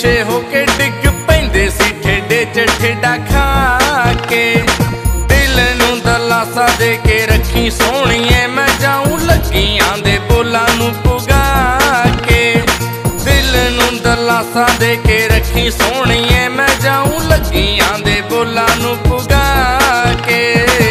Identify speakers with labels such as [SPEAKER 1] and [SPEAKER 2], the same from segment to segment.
[SPEAKER 1] पिछे होके डिग पैंदे सी ठेडे च ठेडा खा के। दिल नूं दलासा दे के रखी सोहणीए मैं जाऊं लगियां दे बोलां नूं पुगा के। दिल नूं दलासा दे के रखी सोहणीए मैं जाऊं लगियां दे बोलां नूं पुगा के।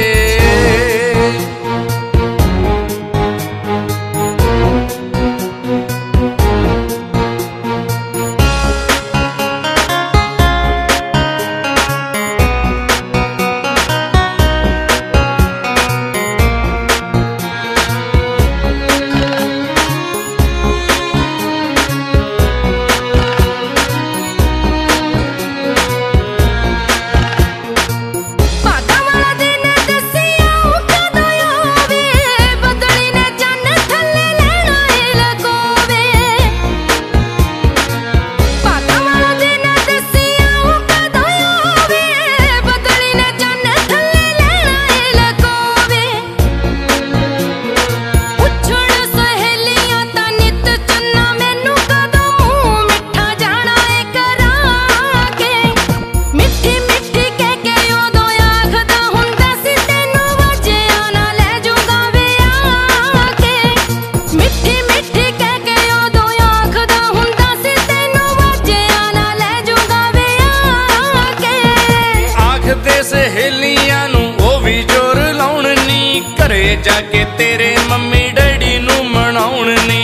[SPEAKER 1] सहेलियां नूं ओ भी जोर लाउण नी, घरे जाके तेरे मम्मी डैडी नूं मनाउण नी।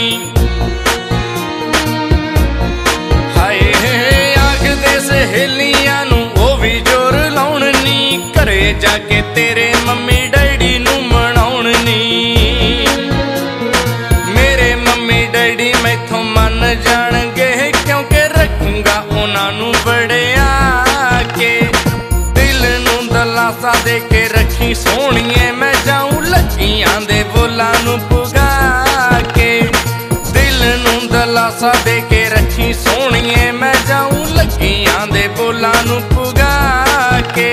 [SPEAKER 1] हाय आखदे सहेलियां नूं ओ भी जोर लाउण नी, घरे जाके तेरे मम्मी डैडी नूं मनाउण नी। मेरे मम्मी डैडी मैथों मन जाणगे क्योंकि रखूंगा उन्हां नूं बड़िया के। दलासा दे के रखी सोहणीए मैं जाऊं लगियां दे बोलां नूं पुगा के। दिल नूं दलासा दे के रखी सोहणीए मैं जाऊं लगियां दे बोलां नूं पुगा के।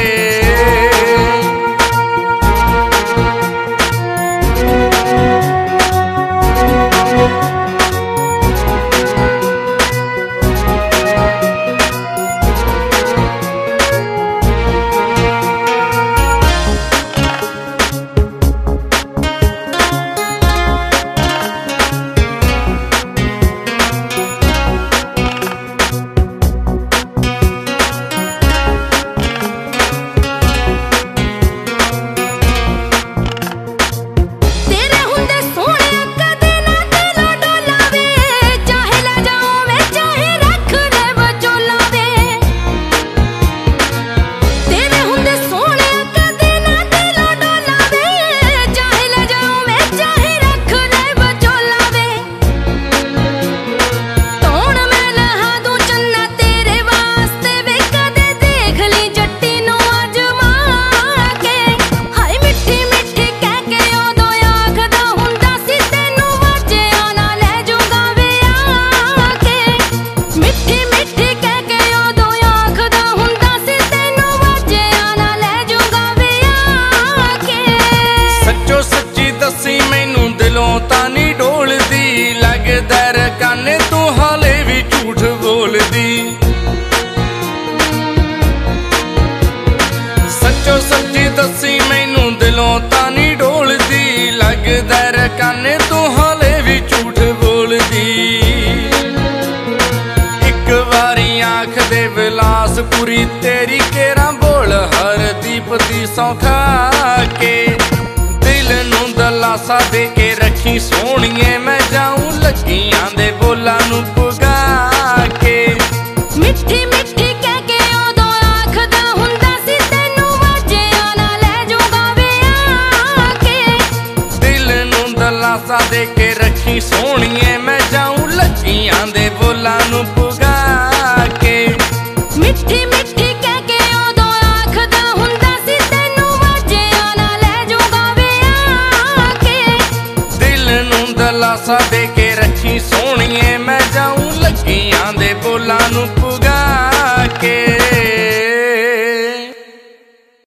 [SPEAKER 1] तानी डोलदी लगदा रकाने तू हाले भी झूठ बोलदी। सच्चो सच्ची दसी मैनू दिलों तानी डोलदी लगदा रकाने तू हाले भी झूठ बोलदी। एक बारी आँख दे विलासपुरी तेरी केरा बोल हर दीप दी सौखा के। दिल नूं दलासा दे के रखी सोहणीए मैं जाऊं लगियां दे बोलां नूं पुगा के।
[SPEAKER 2] मिठी मिठी कह के उदों आखदा हुंदा सी तैनूं वाजिया नाल ले जाऊंगा वे आके।
[SPEAKER 1] दिल नूं दलासा दे के रखी सोहणीए मैं जाऊं लगियां दे बोलां नूं पुगा के।
[SPEAKER 2] मिठी मिठी कह के उदों आखदा हुंदा सी तैनूं वाजिया नाल ले जाऊंगा वे आके।
[SPEAKER 1] दिल नूं दलासा दे के रखी सोहणीए मैं जाऊं लगियां दे बोलां नूं